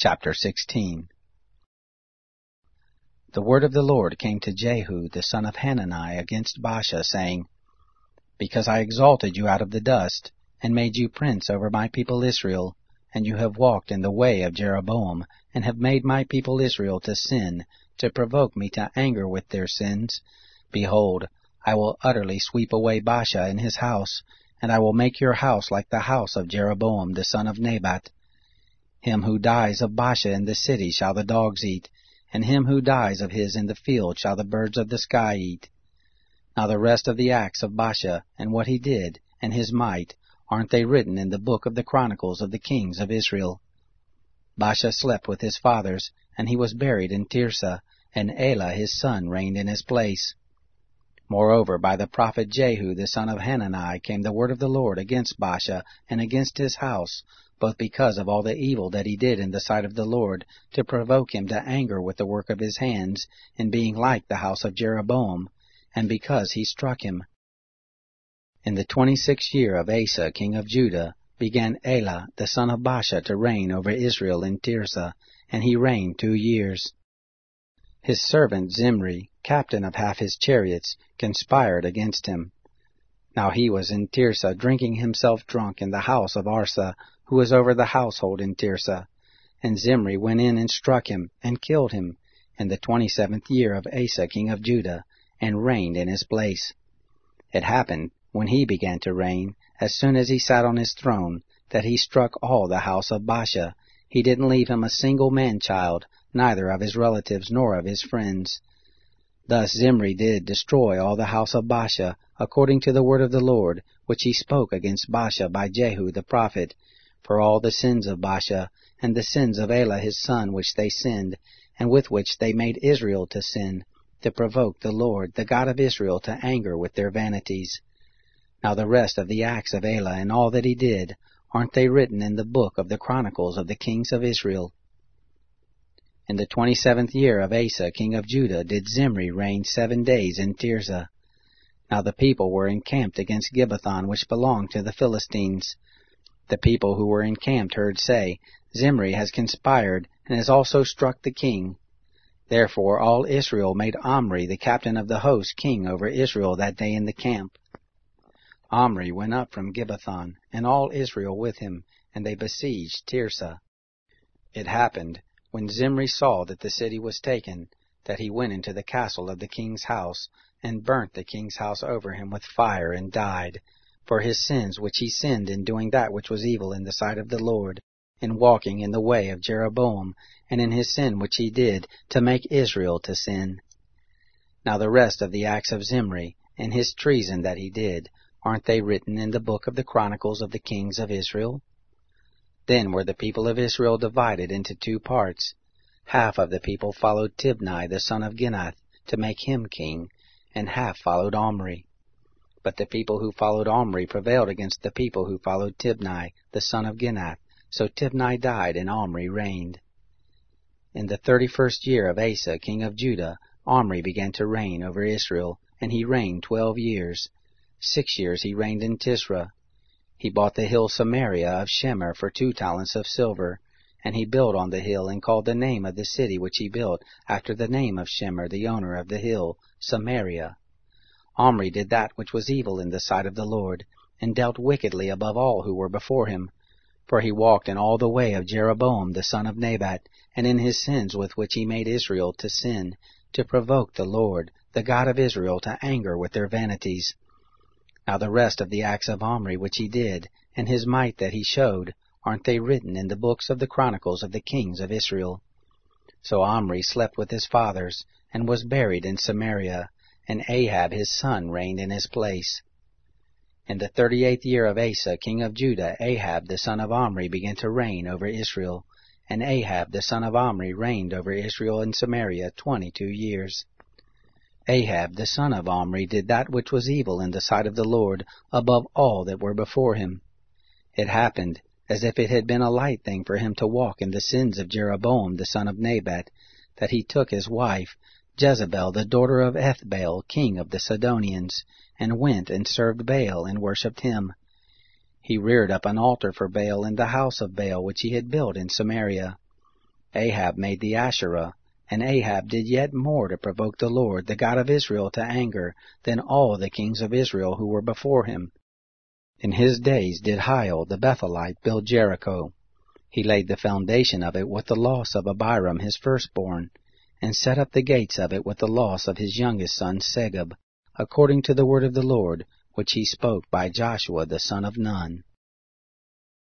Chapter 16. The word of the Lord came to Jehu the son of Hanani against Baasha, saying, Because I exalted you out of the dust, and made you prince over my people Israel, and you have walked in the way of Jeroboam, and have made my people Israel to sin, to provoke me to anger with their sins, behold, I will utterly sweep away Baasha and his house, and I will make your house like the house of Jeroboam the son of Nebat. Him who dies of Baasha in the city shall the dogs eat, and him who dies of his in the field shall the birds of the sky eat. Now the rest of the acts of Baasha, and what he did, and his might, aren't they written in the book of the chronicles of the kings of Israel? Baasha slept with his fathers, and he was buried in Tirzah, and Elah his son reigned in his place. Moreover, by the prophet Jehu the son of Hanani came the word of the Lord against Baasha and against his house, both because of all the evil that he did in the sight of the Lord, to provoke him to anger with the work of his hands, in being like the house of Jeroboam, and because he struck him. In the 26th year of Asa king of Judah began Elah the son of Baasha to reign over Israel in Tirzah, and he reigned 2 years. His servant Zimri, captain of half his chariots, conspired against him. Now he was in Tirzah drinking himself drunk in the house of Arsa, who was over the household in Tirzah. And Zimri went in and struck him, and killed him, in the 27th year of Asa king of Judah, and reigned in his place. It happened, when he began to reign, as soon as he sat on his throne, that he struck all the house of Baasha. He didn't leave him a single man-child, neither of his relatives nor of his friends. Thus Zimri did destroy all the house of Baasha, according to the word of the Lord, which he spoke against Baasha by Jehu the prophet, for all the sins of Baasha, and the sins of Elah his son which they sinned, and with which they made Israel to sin, to provoke the Lord, the God of Israel, to anger with their vanities. Now the rest of the acts of Elah and all that he did, aren't they written in the book of the chronicles of the kings of Israel? In the 27th year of Asa king of Judah did Zimri reign 7 days in Tirzah. Now the people were encamped against Gibbethon, which belonged to the Philistines. The people who were encamped heard say, Zimri has conspired, and has also struck the king. Therefore all Israel made Omri the captain of the host king over Israel that day in the camp. Omri went up from Gibbethon, and all Israel with him, and they besieged Tirzah. It happened, when Zimri saw that the city was taken, that he went into the castle of the king's house, and burnt the king's house over him with fire, and died, for his sins which he sinned in doing that which was evil in the sight of the Lord, in walking in the way of Jeroboam, and in his sin which he did, to make Israel to sin. Now the rest of the acts of Zimri, and his treason that he did, aren't they written in the book of the chronicles of the kings of Israel? Then were the people of Israel divided into 2 parts. Half of the people followed Tibni the son of Ginath, to make him king, and half followed Omri. But the people who followed Omri prevailed against the people who followed Tibni the son of Ginath, so Tibni died, and Omri reigned. In the 31st year of Asa king of Judah, Omri began to reign over Israel, and he reigned 12 years. 6 years he reigned in Tisra. He bought the hill Samaria of Shemer for 2 talents of silver, and he built on the hill, and called the name of the city which he built after the name of Shemer the owner of the hill, Samaria. Omri did that which was evil in the sight of the Lord, and dealt wickedly above all who were before him. For he walked in all the way of Jeroboam the son of Nebat, and in his sins with which he made Israel to sin, to provoke the Lord, the God of Israel, to anger with their vanities. Now the rest of the acts of Omri which he did, and his might that he showed, aren't they written in the books of the chronicles of the kings of Israel? So Omri slept with his fathers, and was buried in Samaria, and Ahab his son reigned in his place. In the 38th year of Asa king of Judah, Ahab the son of Omri began to reign over Israel, and Ahab the son of Omri reigned over Israel in Samaria 22 years. Ahab the son of Omri did that which was evil in the sight of the Lord, above all that were before him. It happened, as if it had been a light thing for him to walk in the sins of Jeroboam the son of Nebat, that he took his wife, Jezebel the daughter of Ethbaal, king of the Sidonians, and went and served Baal and worshipped him. He reared up an altar for Baal in the house of Baal which he had built in Samaria. Ahab made the Asherah, and Ahab did yet more to provoke the Lord, the God of Israel, to anger than all the kings of Israel who were before him. In his days did Hiel the Bethelite build Jericho. He laid the foundation of it with the loss of Abiram his firstborn, and set up the gates of it with the loss of his youngest son Segub, according to the word of the Lord, which he spoke by Joshua the son of Nun.